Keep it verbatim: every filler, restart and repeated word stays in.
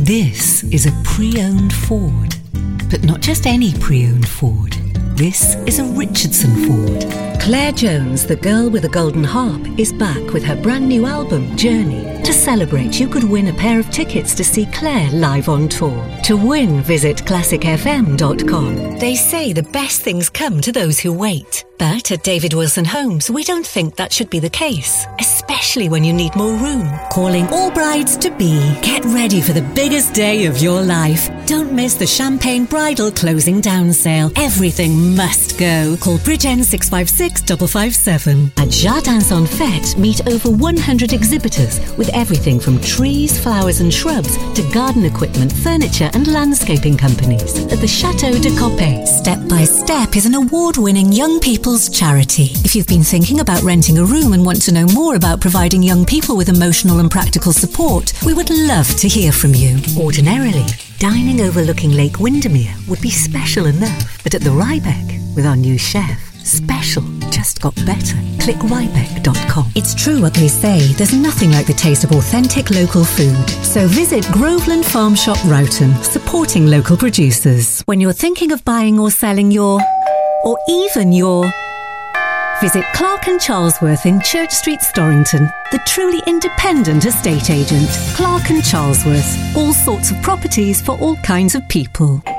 This is a pre-owned Ford, but not just any pre-owned Ford. This is a Richardson Ford. Claire Jones, the girl with the golden harp, is back with her brand new album, Journey. To celebrate, you could win a pair of tickets to see Claire live on tour. To win, visit classic f m dot com. They say the best things come to those who wait. But at David Wilson Homes, we don't think that should be the case, especially when you need more room. Calling all brides to be. Get ready for the biggest day of your life. Don't miss the Champagne Bridal closing down sale. Everything must go. Call Bridgen six five six five five seven. At Jardins en Fête, meet over one hundred exhibitors with everything from trees, flowers and shrubs to garden equipment, furniture and landscaping companies. At the Chateau de Coppet, Step by Step is an award-winning young people's charity. If you've been thinking about renting a room and want to know more about providing young people with emotional and practical support, we would love to hear from you. Ordinarily, dining overlooking Lake Windermere would be special enough, but at the Rybeck, with our new chef, special just got better. Click rybeck dot com. It's true what they say, there's nothing like the taste of authentic local food. So visit Groveland Farm Shop Roughton, supporting local producers. When you're thinking of buying or selling your, or even your, visit Clark and Charlesworth in Church Street, Storrington, the truly independent estate agent. Clark and Charlesworth, all sorts of properties for all kinds of people.